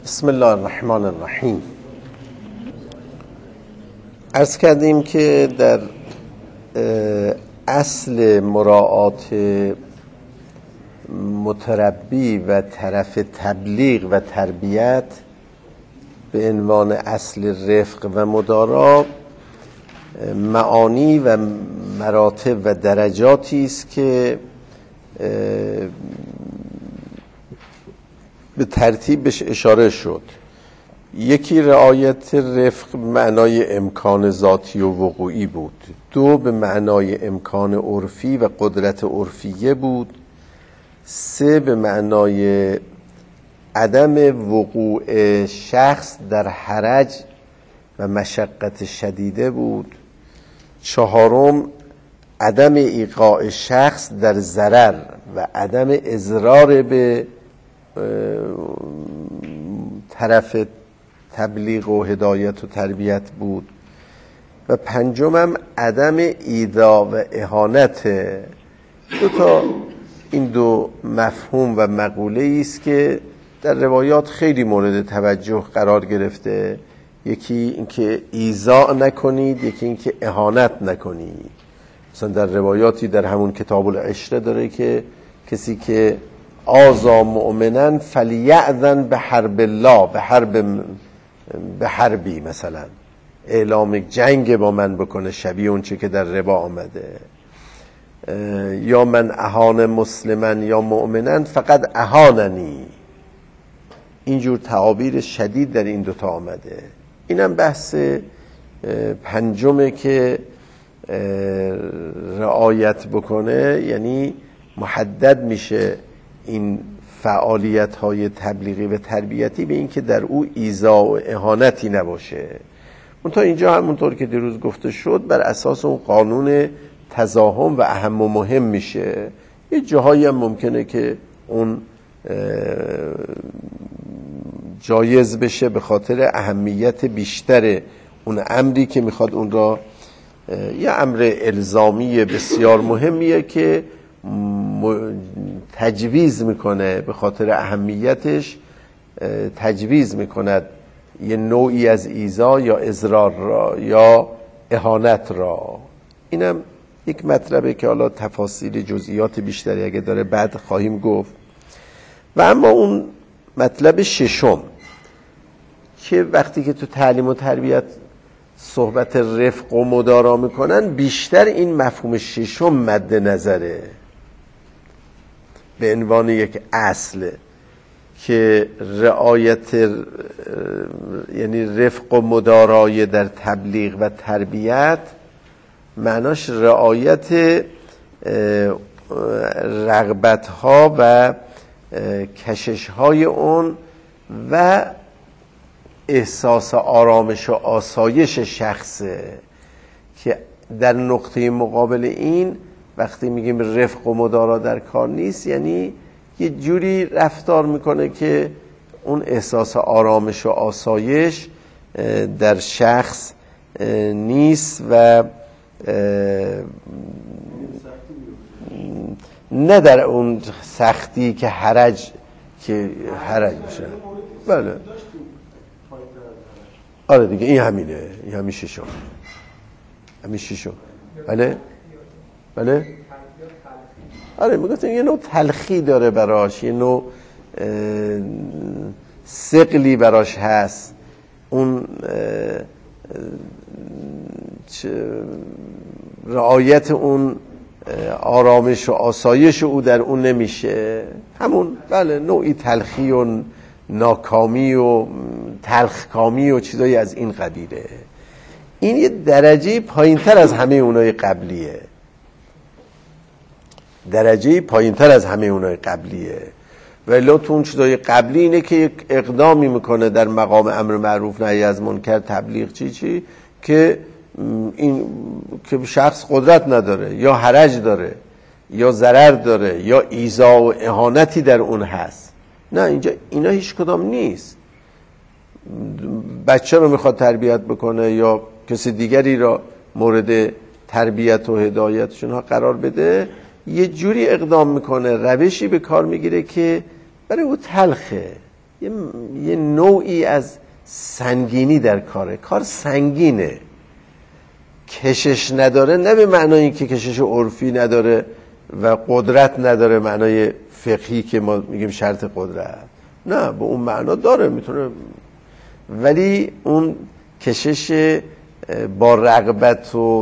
بسم الله الرحمن الرحیم. عرض کردیم که در اصل مراعات متربی و طرف تبلیغ و تربیت به عنوان اصل رفق و مدارا معانی و مراتب و درجاتی است که به ترتیب بهش اشاره شد. یکی رعایت رفق معنای امکان ذاتی و وقوعی بود، دو به معنای امکان عرفی و قدرت عرفیه بود، سه به معنای عدم وقوع شخص در حرج و مشقت شدیده بود، چهارم عدم ایقاع شخص در ضرر و عدم اضرار به طرف تبلیغ و هدایت و تربیت بود و پنجمم عدم ایذا و اهانت. این دو مفهوم و مقوله است که در روایات خیلی مورد توجه قرار گرفته. یکی اینکه ایذا نکنید، یکی اینکه اهانت نکنید. مثلا در روایاتی در همون کتاب العشره داره که کسی که آذا مؤمنا فلیأذن به حرب الله، به حربی، مثلا اعلام جنگ با من بکنه، شبیه اون چه که در ربا آمده، یا من اهان مسلما یا مؤمنا فقط اهاننی. اینجور تعابیر شدید در این دوتا آمده. اینم بحث پنجمه که رعایت بکنه، یعنی محدد میشه این فعالیت های تبلیغی و تربیتی به این که در او ایذا و اهانتی نباشه. منتها اینجا همونطور که دیروز گفته شد بر اساس اون قانون تزاحم و اهم و مهم میشه. یه جاهایی هم ممکنه که اون جایز بشه به خاطر اهمیت بیشتر اون امری که میخواد اون را، یه امر الزامی بسیار مهمیه که تجویز میکنه، به خاطر اهمیتش تجویز میکند یه نوعی از ایذا یا اضرار را یا اهانت را. اینم یک مطلبه که حالا تفاصیل جزئیات بیشتری اگه داره بعد خواهیم گفت. و اما اون مطلب ششم که وقتی که تو تعلیم و تربیت صحبت رفق و مدارا میکنن، بیشتر این مفهوم ششم مد نظره به عنوان یک اصل که رعایت، یعنی رفق و مدارای در تبلیغ و تربیت معناش رعایت رغبت‌ها و کشش‌های اون و احساس آرامش و آسایش شخصه، که در نقطه مقابل این وقتی میگیم رفق و مدارا در کار نیست، یعنی یه جوری رفتار میکنه که اون احساس آرامش و آسایش در شخص نیست و نه در اون سختی که حرج میشه. بله آره دیگه، این همینه، این همین ششم. بله آره میگفتم یه نوع تلخی داره براش، یه نوع ثقلی براش هست. اون رعایت اون آرامش و آسایش او در اون نمیشه. همون بله نوعی تلخی و ناکامی و تلخکامی و چیزایی از این قبیله. این یه درجه پایینتر از همه اونای قبلیه، ولی تو اون چیزای قبلی اینه که یک اقدامی میکنه در مقام امر معروف نهی از منکر، تبلیغ چی که این که شخص قدرت نداره یا حرج داره یا ضرر داره یا ایذا و اهانتی در اون هست. نه، اینجا اینا هیچ کدام نیست. بچه رو میخواد تربیت بکنه یا کسی دیگری را مورد تربیت و هدایتشون ها قرار بده، یه جوری اقدام میکنه، روشی به کار میگیره که برای او تلخه، یه نوعی از سنگینی در کاره. کار سنگینه، کشش نداره، نه به معنای اینکه کشش عرفی نداره و قدرت نداره، معنای فقهی که ما میگیم شرط قدرت، نه، به اون معنا داره، میتونه، ولی اون کشش با رغبت و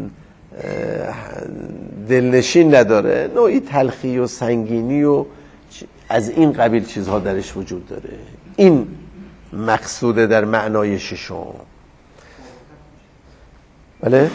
دلنشین نداره، نوعی تلخی و سنگینی و از این قبیل چیزها درش وجود داره. این مقصوده در معنای ششم. بله؟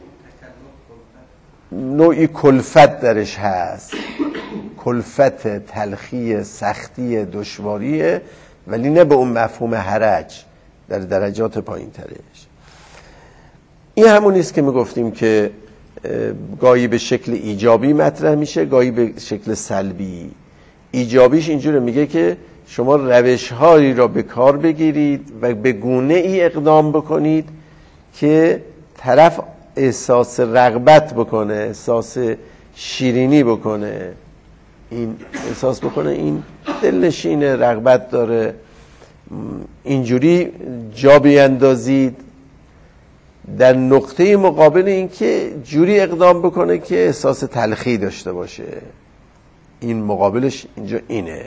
نوعی کلفت درش هست، کلفت، تلخی، سختی، دشواریه، ولی نه به اون مفهوم حرج، در درجات پایین ترش. این همون نیست که میگفتیم که گاهی به شکل ایجابی مطرح میشه، گاهی به شکل سلبی. ایجابیش اینجوره، میگه که شما روش‌هایی را به کار بگیرید و به گونه ای اقدام بکنید که طرف احساس رغبت بکنه، احساس شیرینی بکنه، این احساس بکنه این دلنشینه، رغبت داره، اینجوری جا بیندازید، در نقطه مقابل این که جوری اقدام بکنه که احساس تلخی داشته باشه. این مقابلش اینجا اینه.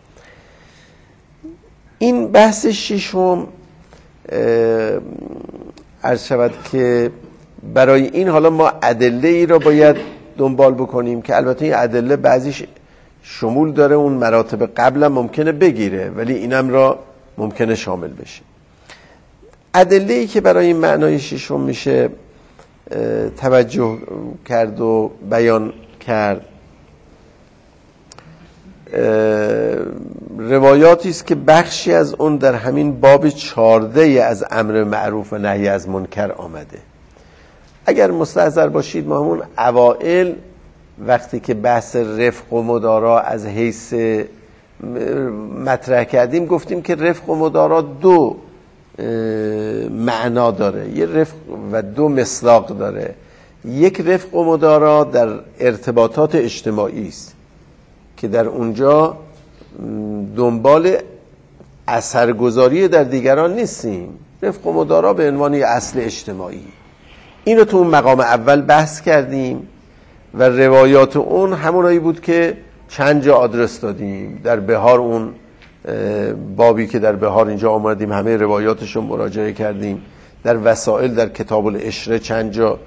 این بحث ششم عرض شود که برای این حالا ما ادله ای را باید دنبال بکنیم که البته این ادله بعضیش شمول داره اون مراتب قبلا ممکنه بگیره، ولی اینم را ممکنه شامل بشه. ادله ای که برای این معنای ششم میشه توجه کرد و بیان کرد، روایاتی است که بخشی از اون در همین باب 14 از امر معروف و نهی از منکر آمده. اگر مستحضر باشید ما همون اوائل وقتی که بحث رفق و مدارا از حیث مطرح کردیم گفتیم که رفق و مدارا دو معنا داره، یه رفق و دو مصداق داره. یک رفق و مدارا در ارتباطات اجتماعی است که در اونجا دنبال اثرگذاری در دیگران نیستیم، رفق و مدارا به عنوان اصل اجتماعی. اینو تو اون مقام اول بحث کردیم و روایات اون همونایی بود که چند جا آدرس دادیم. در بهار اون بابی که در بهار اینجا آمدیم همه روایاتشو مراجعه کردیم. در وسائل در کتاب العشره چند جا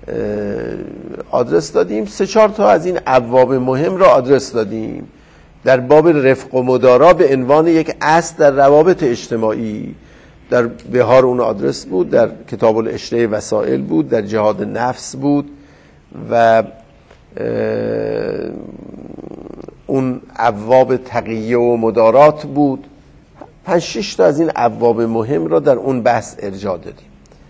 آدرس دادیم. 3-4 تا از این ابواب مهم را آدرس دادیم. در باب رفق و مدارا به عنوان یک اصل در روابط اجتماعی در بهار اون آدرس بود، در کتاب العشره وسائل بود، در جهاد نفس بود و اون ابواب تقیه و مدارات بود. 5-6 تا از این ابواب مهم را در اون بحث ارجاع دادیم.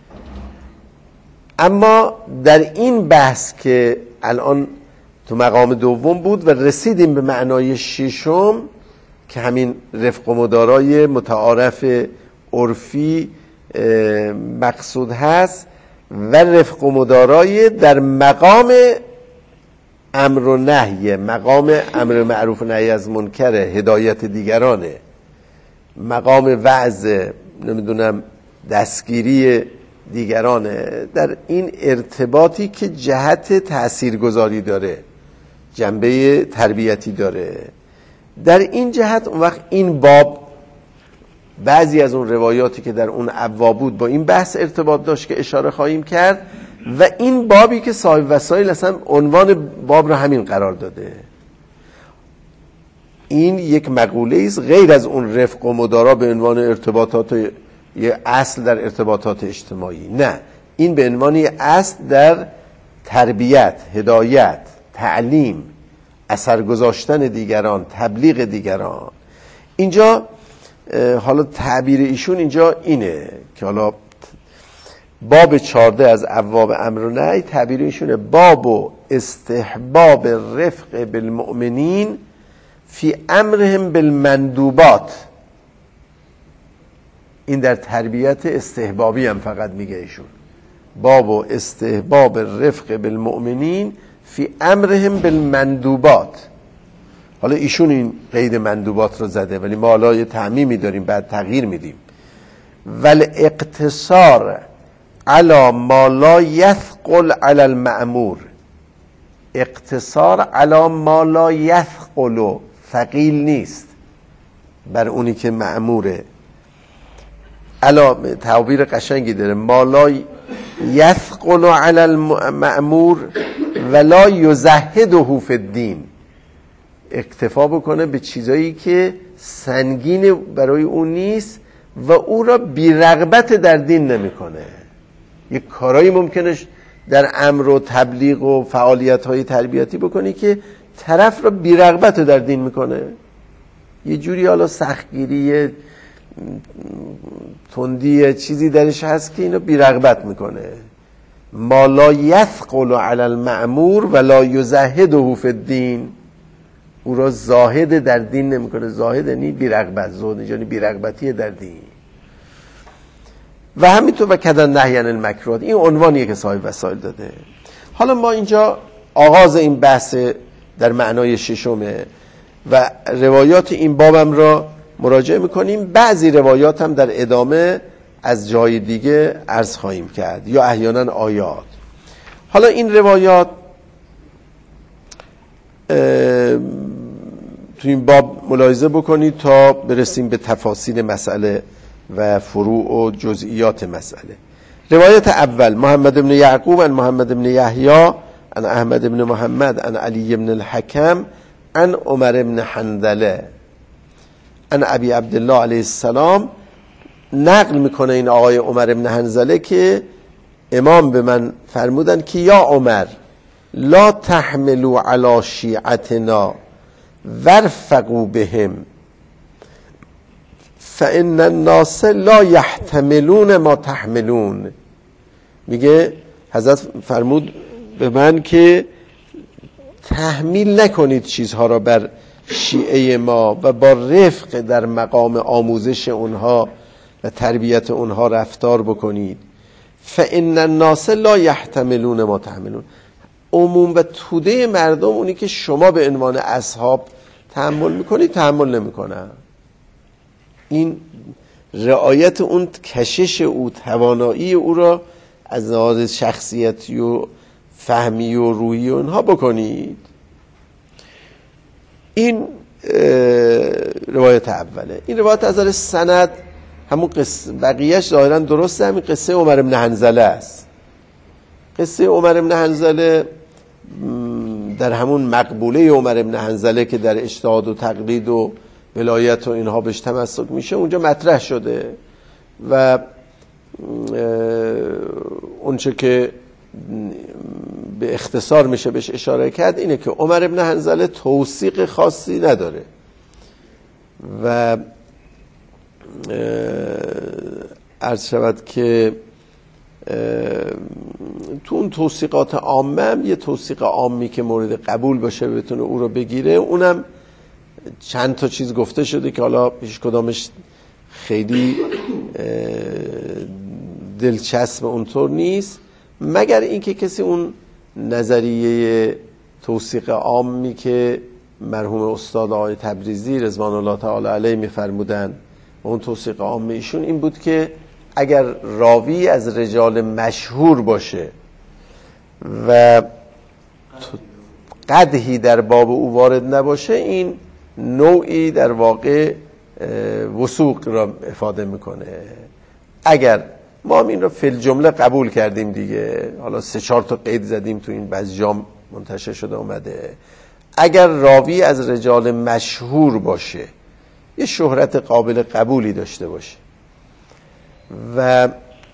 اما در این بحث که الان تو مقام دوم بود و رسیدیم به معنای ششم که همین رفق و مدارای متعارف عرفی مقصود هست و رفق و مدارای در مقام امر و نهی، مقام امر معروف و نهی از منکر، هدایت دیگرانه، مقام وعظ، نمیدونم دستگیری دیگرانه، در این ارتباطی که جهت تاثیرگذاری داره، جنبه تربیتی داره. در این جهت اون وقت این باب بعضی از اون روایاتی که در اون ابواب بود با این بحث ارتباط داشت که اشاره خواهیم کرد و این بابی که صاحب وسائل اصلا عنوان باب رو همین قرار داده. این یک مقوله است غیر از اون رفق و مدارا به عنوان ارتباطات یه اصل در ارتباطات اجتماعی، نه، این به عنوان یه اصل در تربیت، هدایت، تعلیم، اثر گذاشتن دیگران، تبلیغ دیگران. اینجا حالا تعبیر ایشون اینجا اینه که حالا باب 14 از ابواب امر و نهی تعبیر ایشونه باب و استحباب رفق بالمؤمنین فی امرهم بالمندوبات. این در تربیت استحبابی هم فقط میگه ایشون، باب و استحباب رفق بالمؤمنین فی امرهم بالمندوبات. حالا ایشون این قید مندوبات رو زده، ولی ما حالا یه تعمیمی داریم بعد تغییر میدیم. ول اقتصار علی ما لا یثقل علی المأمور، اقتصار علی ما لا یثقل، ثقیل نیست بر اونی که مأموره. علا تعبیر قشنگی داره، ما لا یثقل علی المأمور ولا یزهده فی الدین، اکتفا بکنه به چیزایی که سنگین برای اون نیست و او را بی‌رغبت در دین نمیکنه. یک کارایی ممکنه در امر و تبلیغ و فعالیت‌های تربیتی بکنی که طرف را بی‌رغبت در دین میکنه، یه جوری حالا سختگیری، تندی، چیزی درش هست که اینو بی‌رغبت میکنه. ما لا یثقل علی المأمور ولا یزهده فی الدین، او را زاهد در دین نمیکنه. زاهد یعنی بی‌رغبت، زاهد یعنی بی‌رغبتی در دین. و همینطور و کدن نهی عن المکروهات، این عنوانیه که صاحب وسائل داده. حالا ما اینجا آغاز این بحث در معنای ششمه و روایات این بابم را مراجعه میکنیم. بعضی روایات هم در ادامه از جای دیگه عرض خواهیم کرد یا احیانا آیات. حالا این روایات تو این باب ملاحظه بکنید تا برسیم به تفاصیل مسئله و فروع و جزئیات مسئله. روایت اول، محمد بن یعقوب عن محمد بن یحیی عن احمد بن محمد عن علی بن الحکم عن عمر بن حنظله عن ابی عبدالله علیه السلام. نقل میکنه این آقای عمر بن حنظله که امام به من فرمودن که یا عمر لا تحملوا علی شیعتنا وارفقوا بهم فان الناس لا یحتملون ما تحملون. میگه حضرت فرمود به من که تحمیل نکنید چیزها را بر شیعه ما و با رفق در مقام آموزش اونها و تربیت اونها رفتار بکنید. فان الناس لا یحتملون ما تحملون، عموم و توده مردم اونی که شما به عنوان اصحاب تحمل میکنید تحمل نمیکنن. این رعایت اون کشش او، توانایی او را از لحاظ شخصیتی و فهمی و روحی اونها بکنید. این روایت اوله. این روایت از نظر سند همون قصه، بقیهش ظاهرا درسته، همین قصه عمر بن حنظله است. قصه عمر بن حنظله در همون مقبوله عمر بن حنظله که در اجتهاد و تقلید و ولایت و اینها بهش تمسک میشه اونجا مطرح شده و اونچه که به اختصار میشه بهش اشاره کرد اینه که عمر بن حنظله توثیق خاصی نداره و عرض شود که تو اون توثیقات عامه هم یه توثیق عامی که مورد قبول باشه بتونه او رو بگیره، اونم چند تا چیز گفته شده که حالا پیش کدامش خیلی دلچسب اونطور نیست، مگر اینکه کسی اون نظریه توثیق عامی که مرحوم استاد آقای تبریزی رضوان الله تعالی علیه میفرمودن، اون توثیق عام ایشون این بود که اگر راوی از رجال مشهور باشه و قدحی در باب او وارد نباشه، این نوعی در واقع وثوق را افاده میکنه. اگر ما هم این را فی الجمله قبول کردیم دیگه، حالا 3-4 تا قید زدیم تو این بعضی جام منتشر شده اومده، اگر راوی از رجال مشهور باشه، یه شهرت قابل قبولی داشته باشه و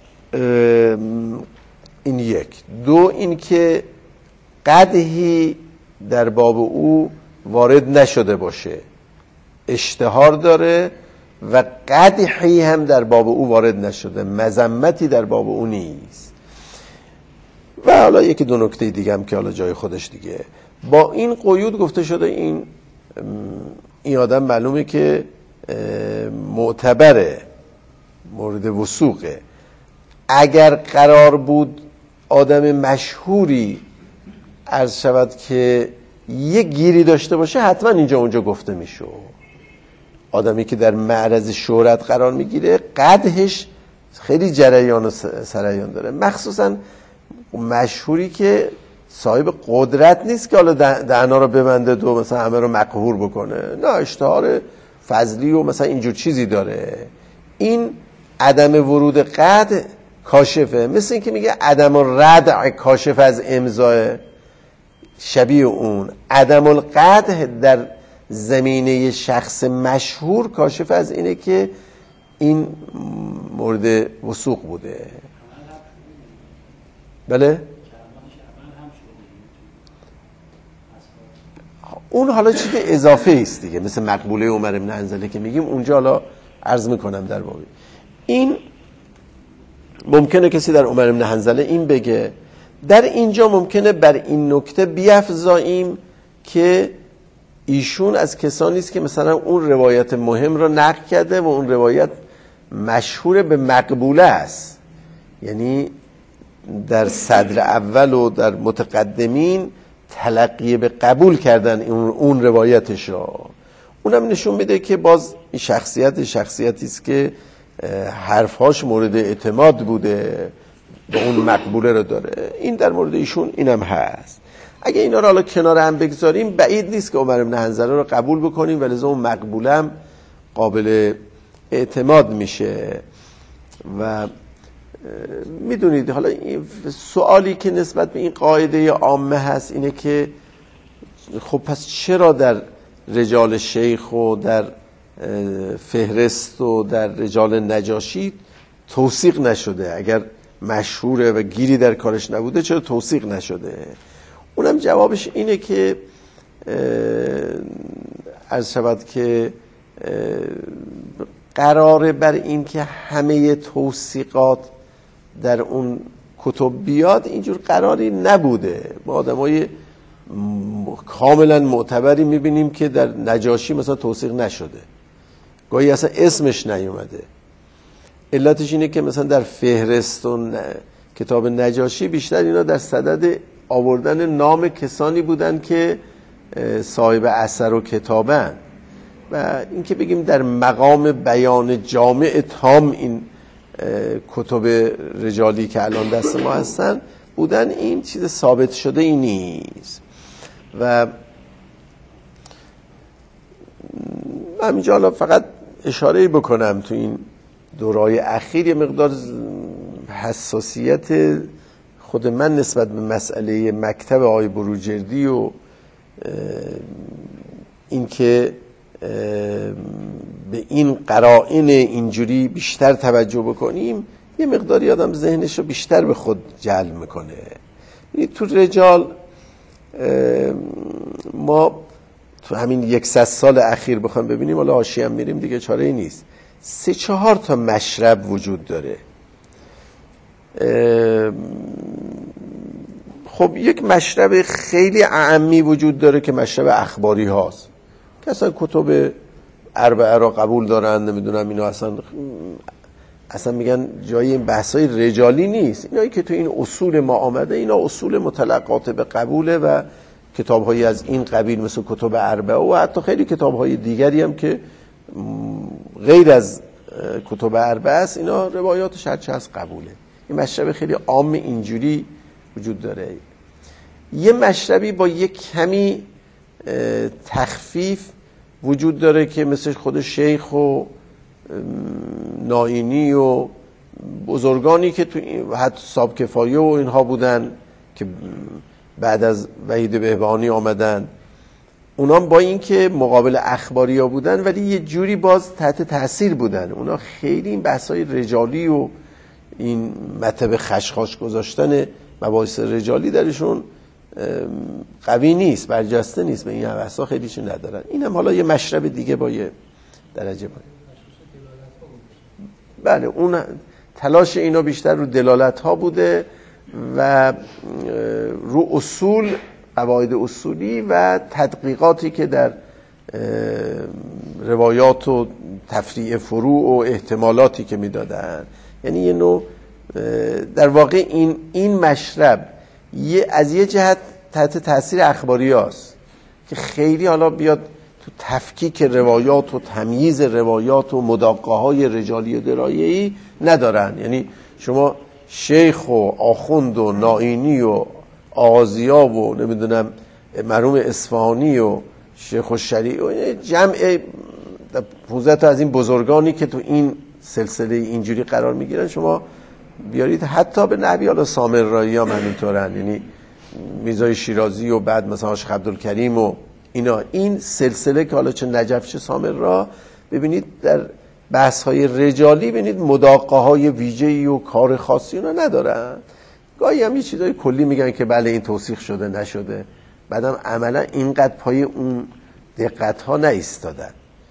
این یک. دو، این که قدحی در باب او وارد نشده باشه، اشتهار داره و قدحی هم در باب او وارد نشده، مذمتی در باب او نیست. و حالا یکی دو نکته دیگه هم که حالا جای خودش دیگه. با این قیود گفته شده این آدم معلومه که معتبره، مورد وثوقه. اگر قرار بود آدم مشهوری عرض شود که یه گیری داشته باشه حتما اینجا اونجا گفته میشه. آدمی که در معرض شهرت قرار میگیره قدحش خیلی جریان و سریان داره، مخصوصا مشهوری که صاحب قدرت نیست که حالا دهنا رو ببنده و مثلا همه رو مقهور بکنه، نه، اشتهار فضلی و مثلا اینجور چیزی داره. این عدم ورود قدح کاشفه، مثل این که میگه عدم الردع کاشف از امضاه، شبیه اون عدم القدح در زمینه شخص مشهور کاشف از اینه که این مورد وثوق بوده. بله؟ اون حالا چیز اضافه است دیگه، مثل مقبوله عمر بن حنظله که میگیم اونجا، حالا عرض میکنم در واقع این ممکنه کسی در عمر بن حنظله این بگه. در اینجا ممکنه بر این نکته بیفزاییم که ایشون از کسانی است که مثلا اون روایت مهم رو نقل کرده و اون روایت مشهور به مقبوله است، یعنی در صدر اول و در متقدمین تلقی به قبول کردن اون روایتش رو. اونم نشون میده که باز این شخصیتی است که حرفهاش مورد اعتماد بوده و اون مقبوله رو داره. این در مورد ایشون اینم هست. اگه اینا رو حالا کنار هم بگذاریم بعید نیست که عمر بن حنظله رو قبول بکنیم، ولی اون مقبوله هم قابل اعتماد میشه. و میدونید حالا سوالی که نسبت به این قاعده عامه هست اینه که خب پس چرا در رجال شیخ و در فهرست و در رجال نجاشی توثیق نشده؟ اگر مشهوره و گیری در کارش نبوده چرا توثیق نشده؟ اونم جوابش اینه که عرض شود که قراره بر این که همه توثیقات در اون کتب بیاد اینجور قراری نبوده. ما آدمای کاملا معتبری میبینیم که در نجاشی مثلا توثیق نشده، گاهی اصلا اسمش نیومده. علتش اینه که مثلا در فهرست و کتاب نجاشی بیشتر اینا در صدد آوردن نام کسانی بودن که صاحب اثر و کتابن، و اینکه بگیم در مقام بیان جامع تام این کتب رجالی که الان دست ما هستن بودن، این چیز ثابت شده ای نیست. و من اینجا حالا فقط اشاره بکنم تو این دورای اخیر یه مقدار حساسیت خود من نسبت به مسئله مکتب آقای بروجردی و اینکه به این قرائن اینجوری بیشتر توجه بکنیم یه مقداری آدم ذهنش رو بیشتر به خود جلب میکنه. تو رجال ما تو همین 100 سال اخیر بخوام ببینیم، حالا حاشیه هم میریم دیگه چاره ای نیست، 3-4 تا مشرب وجود داره. خب یک مشرب خیلی اعمی وجود داره که مشرب اخباری هاست که اصلا کتب اربعه را قبول دارن، نمیدونم اینا اصلا میگن جای این بحثای رجالی نیست. اینایی که تو این اصول ما آمده اینا اصول متلقات به قبوله و کتاب‌هایی از این قبیل مثل کتب اربعه و حتی خیلی کتاب‌های دیگری هم که غیر از کتب اربعه است اینا روایاتش هرچه از قبوله. این مشرب خیلی عام اینجوری وجود داره. یه مشربی با یک کمی تخفیف وجود داره که مثل خود شیخ و نائینی و بزرگانی که تو حتی صاحب کفایه و اینها بودن که بعد از وحید بهبهانی آمدن، اونا با این که مقابل اخباری ها بودن ولی یه جوری باز تحت تاثیر بودن. اونا خیلی این بحثای رجالی و این مطب خشخاش گذاشتن مباحث رجالی درشون قوی نیست، برجسته نیست، به این حواسا خیلیشون ندارن. اینم حالا یه مشرب دیگه با یه درجه باید. بله، اون تلاش اینا بیشتر رو دلالت ها بوده و رو اصول، قواعد اصولی و تدقیقاتی که در روایات و تفریع فروع و احتمالاتی که میدادن. یعنی یه نوع در واقع این مشرب از یه جهت تحت تاثیر اخباری هست، که خیلی حالا بیاد تو تفکیک روایات و تمییز روایات و مداقه‌های رجالی و درایه‌ای ندارن. یعنی شما شیخ و آخوند و نائینی و آغازیا و نمیدونم مرحوم اصفهانی و شیخ الشریع و جمع پوزت از این بزرگانی که تو این سلسله اینجوری قرار میگیرن شما بیارید، حتی به نحوی حالا سامرایی هم همینطورن، یعنی میرزای شیرازی و بعد مثلا شیخ عبدالکریم و اینا، این سلسله که حالا چه نجف چه سامرا، ببینید در بحث های رجالی ببینید مداقه های ویژه‌ای و کار خاصی اونا ندارن. گاهی هم یه چیزای کلی میگن که بله این توثیق شده نشده، بعدم عملا اینقدر پای اون دقت ها نایستادن.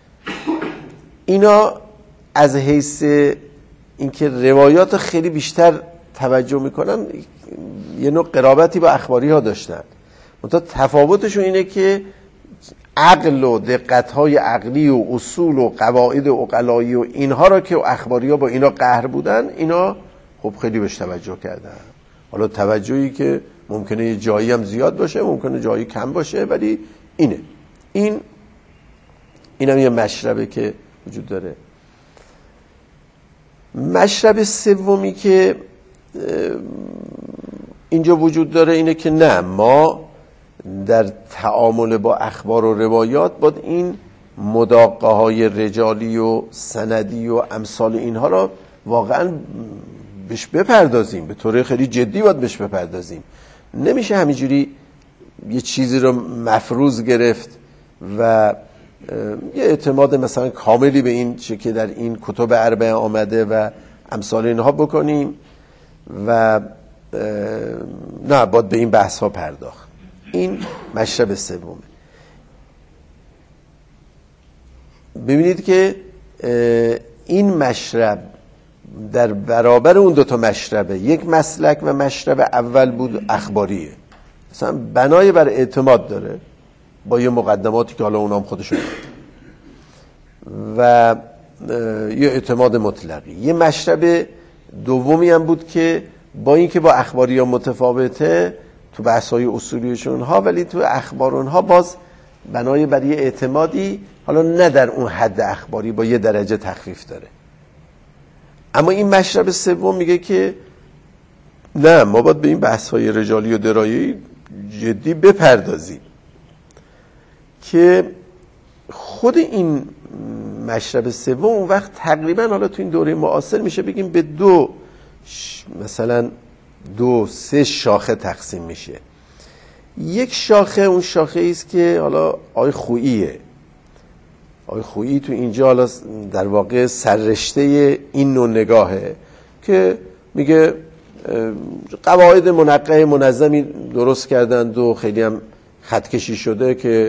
اینا از حیث اینکه روایات خیلی بیشتر توجه میکنن یه نوع قرابتی با اخباری ها داشتن، منتها تفاوتشون اینه که عقل و دقت‌های عقلی و اصول و قواعد عقلایی و اینها را که اخباری ها با اینا قهر بودن، اینا خب خیلی بهش توجه کردن. حالا توجهی که ممکنه یه جایی هم زیاد باشه، ممکنه جایی کم باشه، ولی اینم یه مشربه که وجود داره. مشرب سومی که اینجا وجود داره اینه که نه، ما در تعامل با اخبار و روایات باید این مداقه های رجالی و سندی و امثال اینها را واقعا بهش بپردازیم، به طور خیلی جدی باید بهش بپردازیم. نمیشه همینجوری یه چیزی رو مفروض گرفت و یه اعتماد مثلا کاملی به این چه که در این کتب اربعه آمده و امثال اینها بکنیم و نه، باید به این بحث ها پرداخت. این مشرب سومه. ببینید که این مشرب در برابر اون دوتا مشربه، یک مسلک و مشرب اول بود اخباریه، مثلا بنای بر اعتماد داره با یه مقدماتی که حالا اونام خودشون و یه اعتماد مطلقی. یه مشرب دومی هم بود که با اینکه با اخباری ها متفاوته تو بحث‌های اصولیشون ها، ولی تو اخبار اونها باز بنای بر یه اعتمادی، حالا نه در اون حد اخباری، با یه درجه تخفیف داره. اما این مشرب سوم میگه که نه، ما باید به این بحث‌های رجالی و درایی جدی بپردازیم، که خود این مشرب سوم اون وقت تقریبا حالا تو این دوره معاصر میشه بگیم به مثلا 2-3 شاخه تقسیم میشه. یک شاخه اون شاخه ایست که حالا آقای خوییه. آقای خویی تو اینجا حالا در واقع سررشته این نوع نگاهه که میگه قواعد منقح منظمی درست کردند و خیلی هم خطکشی شده که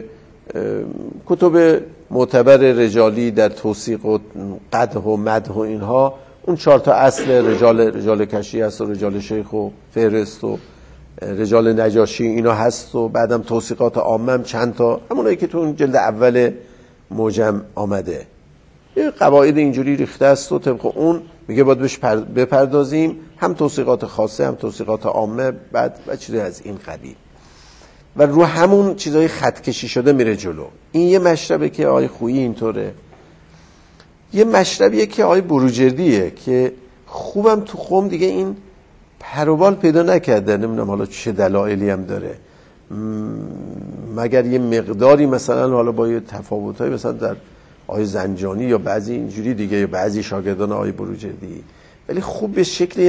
کتب معتبر رجالی در توثیق و قدح و مدح و اینها، اون 4 تا اصل رجال کشی هست و رجال شیخ و فهرست و رجال نجاشی اینا هست و بعدم توثیقات عامه هم چند تا، همونایی که تو اون جلد اول موجم آمده، یه قواعد اینجوری ریخته است و طبق اون میگه باید بهش بپردازیم، هم توثیقات خاصه هم توثیقات عامه بعد و چیزی از این قبیل، و رو همون چیزای خط کشی شده میره جلو. این یه مشربه که آقای خویی اینطوره. یه مشربیه که آقای بروجردیه که خوبم تو قم دیگه این پروبال پیدا نکرده، نمیدونم حالا چه دلایلی هم داره، مگر یه مقداری مثلا حالا با یه تفاوتایی مثلا در آقای زنجانی یا بعضی اینجوری دیگه یا بعضی شاگردان آقای بروجردی، ولی خوب به شکل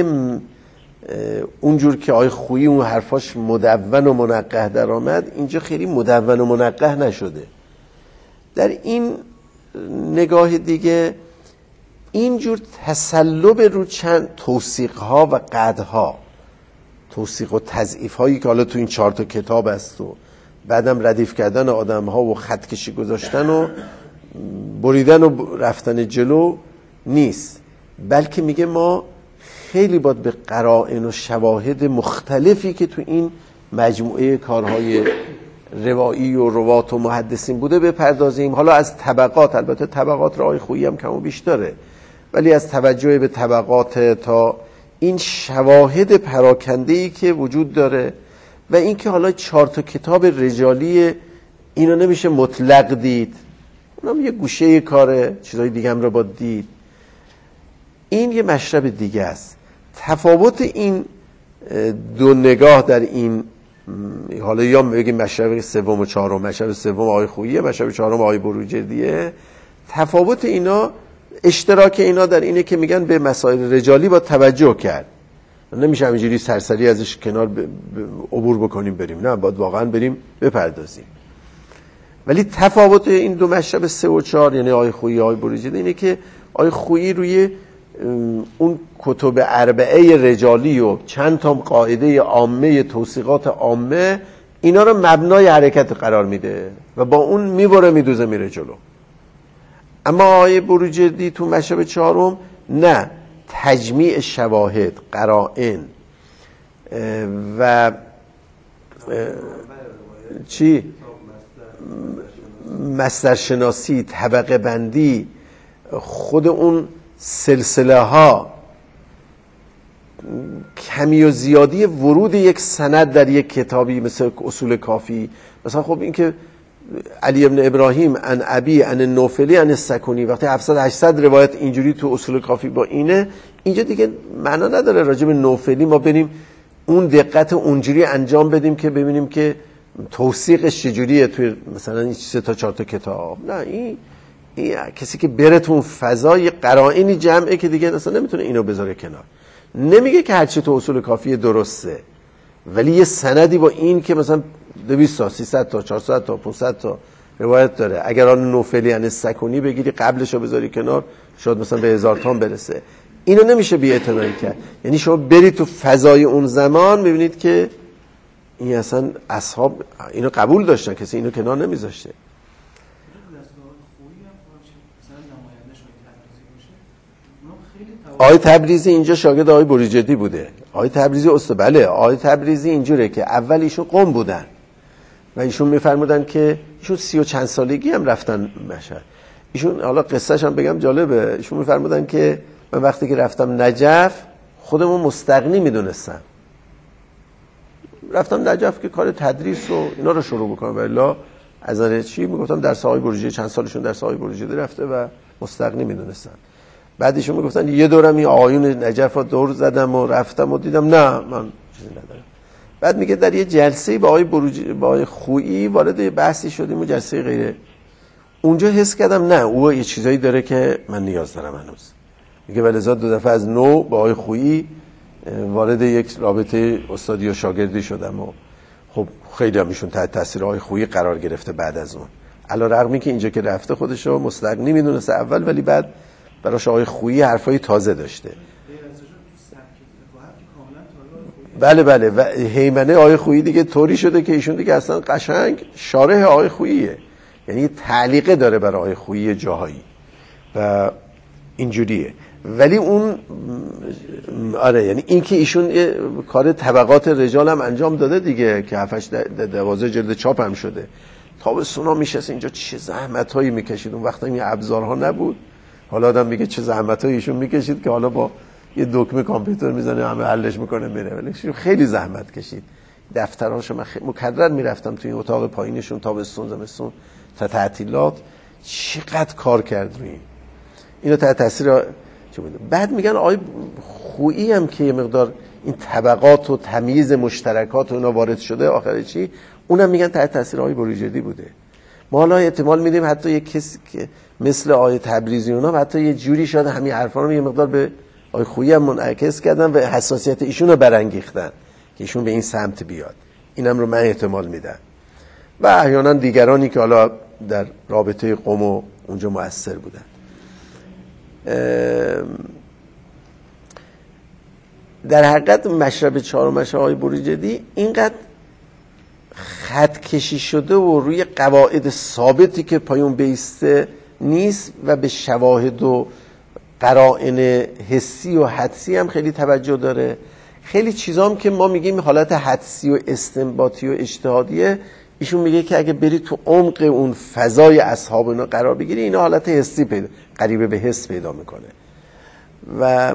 اونجور که آقای خویی اون حرفاش مدون و منقح در آمد، اینجا خیلی مدون و منقح نشده. در این نگاه دیگه اینجور تسلب رو چند توثیقها و قدها، توثیق و تضعیف هایی که حالا تو این 4 تا کتاب است و بعدم ردیف کردن آدم ها و خط کشی گذاشتن و بریدن و رفتن جلو نیست، بلکه میگه ما خیلی باید به قرائن و شواهد مختلفی که تو این مجموعه کارهای روایی و روات و محدثین بوده بپردازیم. حالا از طبقات، البته طبقات رای خویی هم کم و بیش داره، ولی از توجه به طبقات تا این شواهد پراکنده‌ای که وجود داره و این که حالا 4 تا کتاب رجالی اینو نمیشه مطلق دید، اونم یه گوشه کاره، چیزای دیگه هم رو با دید. این یه مشرب دیگه است. تفاوت این دو نگاه در این، حالا یا بگیم مشرب سوم و چهارم، مشرب سوم آقای خوییه، مشرب چهارم آقای بروجردیه، تفاوت اینا، اشتراک اینا در اینه که میگن به مسائل رجالی با توجه کرد. نمیشه همینجوری سرسری ازش کنار عبور بکنیم بریم، نه، باید واقعا بریم بپردازیم. ولی تفاوت این دو مشرب 3 و 4، یعنی آقای خویی آقای بروجردی، اینه که آقای خویی روی اون کتب اربعه رجالی و چند تا قاعده عامه، توثیقات عامه، اینا رو مبنای حرکت قرار میده و با اون میبره میدوزه میره جلو. اما آقای بروجردی تو مشرب 4 نه، تجمیع شواهد، قرائن و چی؟ مصدرشناسی، طبقه بندی، خود اون سلسله ها، کمی و زیادی ورود یک سند در یک کتابی مثل اصول کافی، مثلا خب این که علی ابن ابراهیم عن ابی عن نوفلی عن السکونی، وقتی 700-800 روایت اینجوری تو اصول کافی با اینه، اینجا دیگه معنا نداره راجع به نوفلی ما بریم اون دقت اونجوری انجام بدیم که ببینیم که توثیقش چجوریه توی مثلا 3 تا 4 تا کتاب. نه، این کسی که بره تو فضای قرائنی جمعه که دیگه اصلا نمیتونه اینو بذاره کنار. نمیگه که هرچی تو اصول کافی درسته، ولی یه سندی با این که مثلا 200 تا 300 تا 400 تا 500 تا روایت داره، اگر آن نوفلی یعنی سکونی بگیری قبلش رو بذاری کنار، شاید مثلا به 1000 تا برسه. اینو نمیشه بی‌اعتنایی کرد. یعنی شما برید تو فضای اون زمان میبینید که این اصلا اصحاب اینو قبول داشتن، کسی اینو کنار نمیذاشته. آقای تبریزی اینجا شاگرد آقای بروجردی بوده. آقای تبریزی بله، آقای تبریزی اینجوره که اول ایشون قم بودن و ایشون میفرمودن که ایشون 30 و چند سالگی هم رفتن مشهد. ایشون، حالا قصهش هم بگم جالبه، ایشون میفرمودن که من وقتی که رفتم نجف خودمون مستغنی میدونستم، رفتم نجف که کار تدریس و اینا رو شروع بکنم، ولی از نظر چی میگفتم درس آقای بروجردی، چند سالشون درس آقای بروجردی رفته و مستغنی میدونستم. بعدشون میگفتن یه دورم این آیون نجف رو دور زدم و رفتم و دیدم نه، من چیزی ندارم. بعد میگه در یه جلسه با آقای خویی وارد بحثی شدیم و جلسه غیره، اونجا حس کردم نه، او یه چیزایی داره که من نیاز دارم هنوز. میگه ولذا 2 دفعه از نو با آقای خویی وارد یک رابطه استادی و شاگردی شدم و خب خیلی هم ایشون تحت تاثیر آقای خویی قرار گرفته. بعد از اون علیرغمی که اینجا که رفته خودشو مستغنی میدونسته اول، ولی بعد براش آقای خویی حرفای تازه داشته. بله و هیمنه آقای خویی دیگه طوری شده که ایشون دیگه اصلا قشنگ شارح آقای خوییه، یعنی تعلیقه داره برای آقای خویی جاهایی و اینجوریه. ولی اون آره، یعنی این که ایشون کار طبقات رجال هم انجام داده دیگه که 7-12 جلد چاپ هم شده. تابستونا میشست اینجا چه زحمتایی میکشید، اون وقتا این ابزارها نبود. حالا آدم میگه چه زحمتایی ایشون میکشید که حالا با یه دکمه کامپیوتر میزنه همه حلش میکنه میره، ولی خیلی زحمت کشید. دفترهاشو من مکرر میرفتم توی اتاق پایینشون تابستون زمستون تا تعطیلات، چقدر کار کرد روی اینو تحت تاثیر چه بود. بعد میگن آقای خویی هم که یه مقدار این طبقات و تمییز مشترکات و اینا وارد شده آخر چی، اونم میگن تحت تاثیر آقای بروجردی بوده. ما حالا احتمال میدیم حتی یه کسی که مثل آقای تبریزی اونا حتی یه جوری شده همین حرفا رو یه مقدار به آقای خویی هم منعکس کردن و حساسیت ایشون رو برانگیختن که ایشون به این سمت بیاد. اینم رو من احتمال میدم. و احیانا دیگرانی که حالا در رابطه قم و اونجا مؤثر بودن. در حقیقت مشرب 4 مشرب آقای بروجردی اینقدر خط کشی شده و روی قواعد ثابتی که پایون بیسته نیست و به شواهد و قرائن حسی و حدسی هم خیلی توجه داره. خیلی چیزام که ما میگیم حالت حدسی و استنباطی و اجتهادیه، ایشون میگه که اگه بری تو عمق اون فضای اصحاب اینا قرار بگیری، اینا حالت حسی پیدا، قریب به حس پیدا میکنه و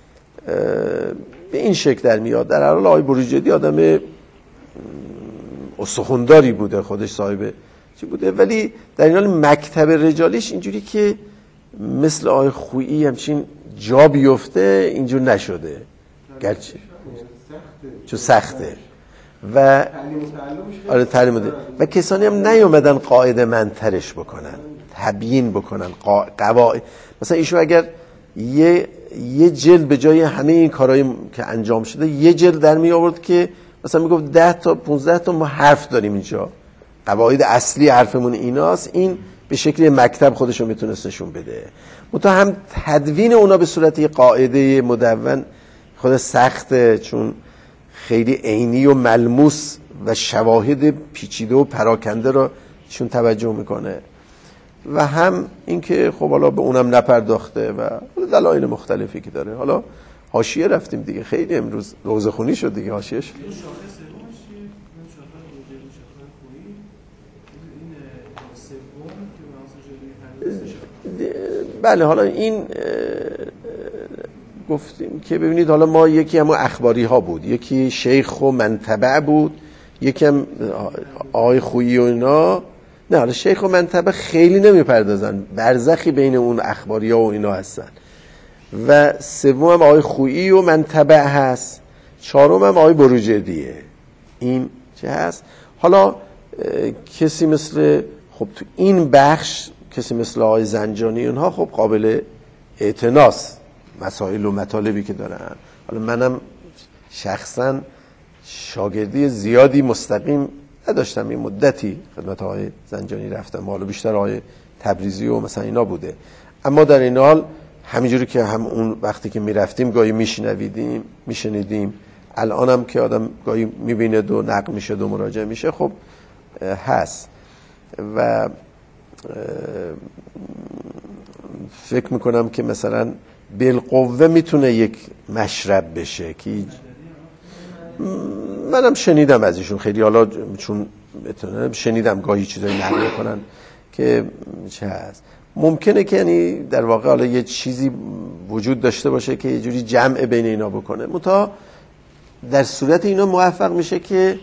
به این شکل در میاد. در هر حال آقای بروجردی آدم استخونداری بوده، خودش صاحب چی بوده، ولی در این حال مکتب رجالیش اینجوری که مثل آقای خویی همچین جا بیفته اینجور نشده، گرچه چون سخته و آره تعلیم و کسانی هم نیومدن قاعده منترش بکنن، تبیین بکنن قواعد. مثلا ایشون اگر یه جلد به جای همه این کارهایی که انجام شده یه جلد در می آورد که مثلا میگفت 10 تا 15 تا ما حرف داریم اینجا، قواعد اصلی حرفمون ایناست، این به شکل مکتب خودشو میتونست نشون بده. منتها هم تدوین اونا به صورت یه قاعده مدون خود سخته، چون خیلی عینی و ملموس و شواهد پیچیده و پراکنده رو چون توجه میکنه، و هم اینکه خب حالا به اونم نپرداخته و دلایل مختلفی که داره. حالا حاشیه رفتیم دیگه، خیلی امروز روزخونی شد دیگه حاشیه‌اش. بله حالا این گفتیم که ببینید حالا ما یکی هم اخباری ها بود، یکی شیخ و منتبع بود، یکی هم آقای خویی و اینا. نه حالا شیخ و منتبع خیلی نمیپردازن، برزخی بین اون اخباری ها و اینا هستن. و سوم هم آقای خویی و منتبع هست، چهارم هم آقای بروجردیه. این چه هست؟ حالا کسی مثل خب تو این بخش کسی مثل آقای زنجانی اونها خب قابل اعتناست مسائل و مطالبی که دارن. حالا منم شخصا شاگردی زیادی مستقیم نداشتم، این مدتی خدمت آقای زنجانی رفتم، حالا بیشتر آقای تبریزی و مثلا اینا بوده، اما در این حال همینجوری که هم اون وقتی که میرفتیم گاهی میشنیدیم، الانم که آدم گاهی میبینه و نقل میشه و مراجعه میشه خب هست. و فکر میکنم که مثلا بالقوه میتونه یک مشرب بشه که منم شنیدم از ایشون خیلی، حالا چون شنیدم گاهی چیزایی نقل کنن که چه هست، ممکنه که یعنی در واقع حالا یه چیزی وجود داشته باشه که یه جوری جمع بین اینا بکنه، منتها در صورت اینا موفق میشه که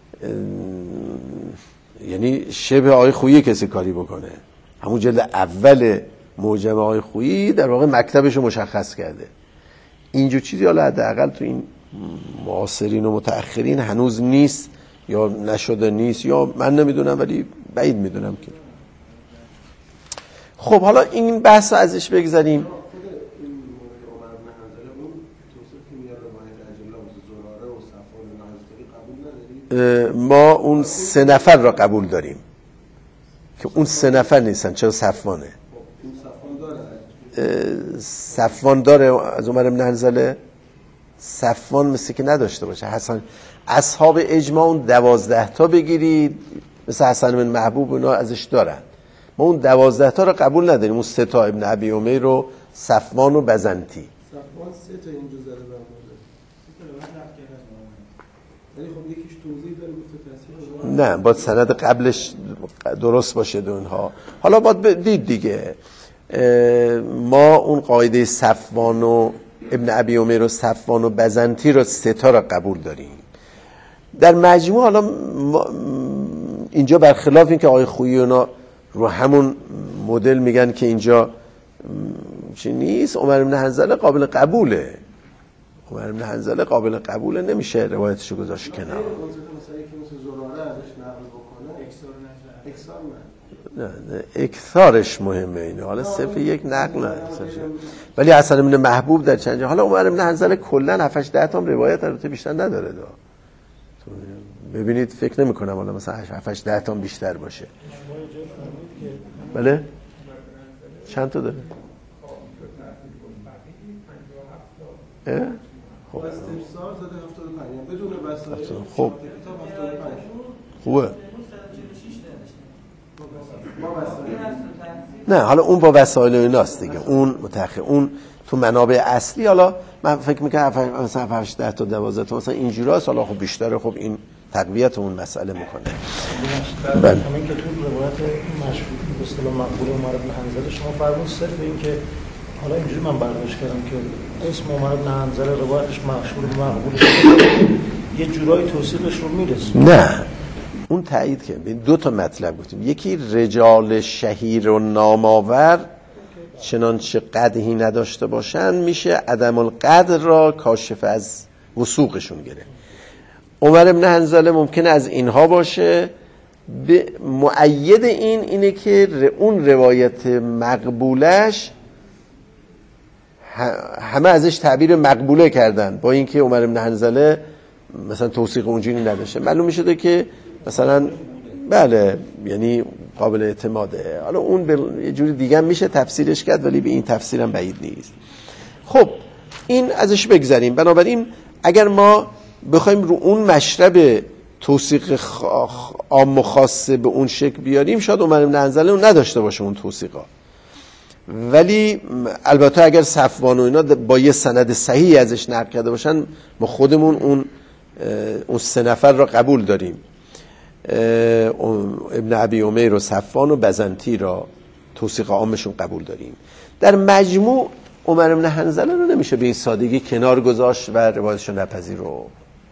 یعنی شبه آقای خویی کسی کاری بکنه. همون جلد اول موجم آقای خویی در واقع مکتبشو مشخص کرده. اینجور چیزی حالا حداقل تو این معاصرین و متأخرین هنوز نیست، یا نشده نیست، یا من نمیدونم ولی بعید میدونم که. خب حالا این بحث رو ازش بگذاریم. ما اون 3 نفر را قبول داریم که اون 3 نفر نیستن. چرا صفوانه؟ صفوان داره از عمر بن حنظله؟ صفوان مثل که نداشته باشه. حسن اصحاب اجماع اون 12 تا بگیرید مثل حسن بن محبوب اونا ازش دارن، ما اون 12 تا رو قبول نداریم. اون 3 تا ابن ابی امیر و صفوان و بزنتی. صفوان 3 تا اینجا زده برمونه، ولی خب یکیش توضیح داره گفته تصحیح نه با سند قبلش درست باشه اونها. حالا باید دید دیگه، ما اون قاعده صفوان و ابن ابی امیر و صفوان و بزنتی رو 3 تا رو قبول داریم. در مجموع حالا اینجا برخلاف این که آقای خویی اونا رو همون مدل میگن که اینجا چی نیست، عمر بن حنظله قابل قبوله. عمر بن حنظله قابل قبوله، نمیشه روایتشو گذاشت کنار. مثلا که مثل زراره ازش نقل بکنه اکثار نه اکثارش مهمه اینه، حالا صرف یک نقل نه. ولی حسن بن محبوب در چند جا، حالا عمر بن حنظله کلا 7-8 تا روایت البته بیشتر نداره دا. ببینید فکر نمی کنم حالا مثلا 7-8 تا بیشتر باشه. بله چند تا داره؟ خب استفسار زده 75 بدون وسایل. خب خوبه. نه حالا اون با وسایل ایناست دیگه، اون متأخر، اون تو منابع اصلی. حالا من فکر میکنم مثلا 7-8 تا 12 تا مثلا اینجوراست، حالا خب بیشتره، خب این تقویت اون مسئله میکنه. بله همین که تو روایت مشهور به اصطلاح مقبول عمر بن حنظله شما فرمودید صرف این که حالا اینجوری من برداشت کردم که اسم عمر بن حنظله روایتش مشهور و مقبول یه جورایی توصیفش رو میرسه. نه اون تایید که دو تا مطلب گفتیم، یکی رجال شهیر و نامآور چنانچه قدحی نداشته باشن میشه عدم القدر را کاشف از وثوقشون گرفت. عمر بن حنظله ممکنه از اینها باشه. به مؤید اینه که اون روایت مقبولش همه ازش تعبیر مقبوله کردن، با اینکه عمر بن حنظله مثلا توثیق اونجوری نداشته. معلوم میشه که مثلا بله یعنی قابل اعتماده. حالا اون یه جوری دیگه میشه تفسیرش کرد، ولی به این تفسیرم بعید نیست. خب این ازش بگذریم. بنابراین اگر ما بخوایم رو اون مشرب توثیق عام و خاصه به اون شکل بیاریم، شاید عمر بن حنظله اون نداشته باشه اون توثیقا، ولی البته اگر صفوان و اینا با یه سند صحیح ازش نقل کرده باشن، ما خودمون اون 3 نفر را قبول داریم، ابن ابی امیر و صفوان و بزنتی را توثیق عامشون قبول داریم. در مجموع عمر بن حنظله رو نمیشه به این سادگی کنار گذاشت و روایتشو نپذیرو.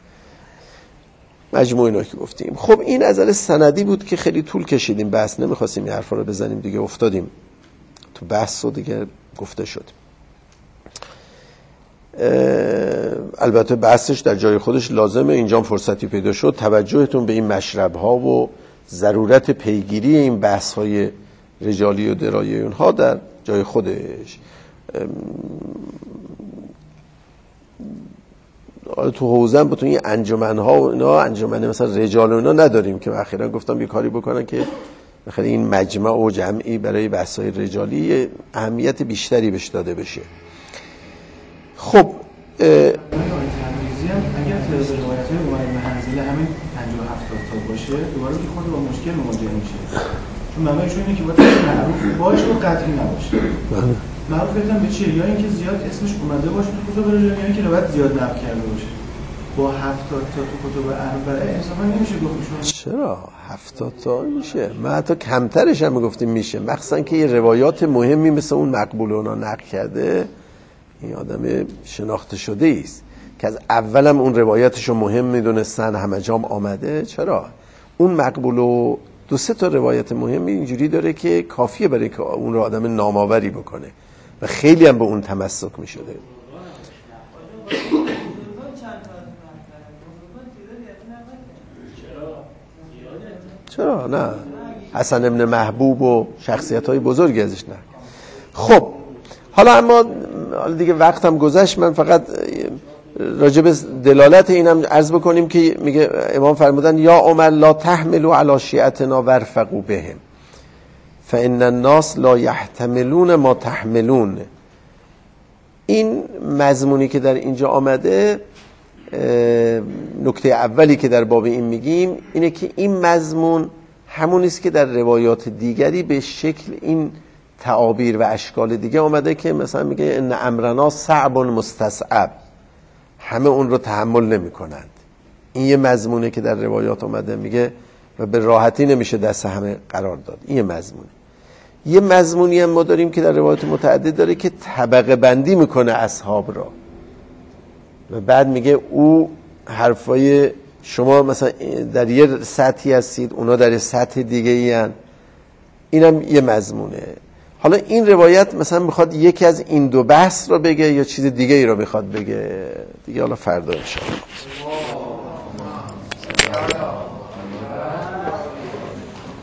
مجموع اینا که گفتیم. خب این از نظر سندی بود که خیلی طول کشیدیم بحث، نمیخواستیم این حرفا رو بزنیم دیگه، افتادیم تو بحث و دیگه گفته شد. البته بحثش در جای خودش لازمه، اینجا فرصتی پیدا شد توجهتون به این مشرب ها و ضرورت پیگیری این بحث های رجالی و درایی اونها در جای خودش. تو حوزه بتون این انجمن ها و اینا، انجمن مثلا رجال و اینا نداریم که اخیرا گفتم یه کاری بکنن که بخاطر این مجمع و جمعی برای بحث های رجالی اهمیت بیشتری بهش داده بشه. خب اگر تعریضی روایت های عمر بن حنظله همین 50-70 تا باشه، دوباره که خود با مشکل مواجه میشه، چون معنیش اینه که باید معروف باشه و قطعی نباشه. معروف بدن به چیه؟ یا اینکه زیاد اسمش اومده باشه تو کتب رجالی، یا اینکه روایت زیاد نقل کرده باشه. با 70 تا تو کتب اربعه انصافا نمیشه گفتشون. چرا 70 تا میشه؟ ما حتی کمترش هم گفتیم میشه، مخصوصا که یه روایات مهمی مثل اون مقبول اونا نقل کرده، این آدم شناخته شده است که از اولم اون روایتشو مهم میدونستن، همه جام آمده. چرا اون مقبول و 2-3 تا روایت مهمی اینجوری داره که کافیه برای که اون رو آدم نامآوری بکنه و خیلی هم به اون تمسک میشده. چرا نه؟ حسن ابن محبوب و شخصیت‌های بزرگی ازش نه. خب حالا اما دیگه وقتم گذشت، من فقط راجب دلالت اینم عرض بکنیم که میگه امام فرمودن یا عمر لا تحملوا علی شیعتنا وارفقوا بهم فان الناس لا یحتملون ما تحملون. این مضمونی که در اینجا آمده، نکته اولی که در باب این میگیم اینه که این مضمون همون است که در روایات دیگری به شکل این تعابیر و اشکال دیگه آمده که مثلا میگه ان امرنا صعب مستصعب، همه اون رو تحمل نمی کنند. این یه مضمونه که در روایات آمده، میگه و به راحتی نمیشه دست همه قرار داد. این یه مضمونه. یه مضمونی هم ما داریم که در روایات متعدد داره که طبقه بندی میکنه اصحاب را و بعد میگه او حرفای شما مثلا در یه سطحی هستید، اونا در یه سطح دیگه ای هن. اینم یه مضمونه. حالا این روایت مثلا میخواد یکی از این دو بحث رو بگه یا چیز دیگه ای رو میخواد بگه دیگه، حالا فردا ان شاء الله.